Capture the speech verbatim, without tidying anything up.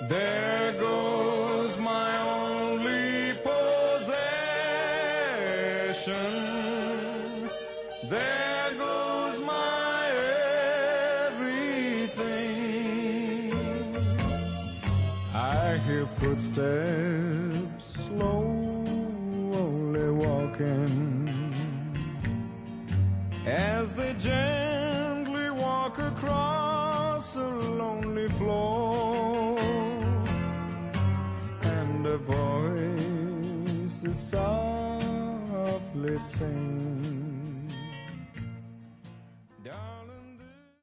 There goes my only possession. There goes my everything. I hear footsteps slowly walking as they gently walk across a lonely floor, and a voice is softly sings,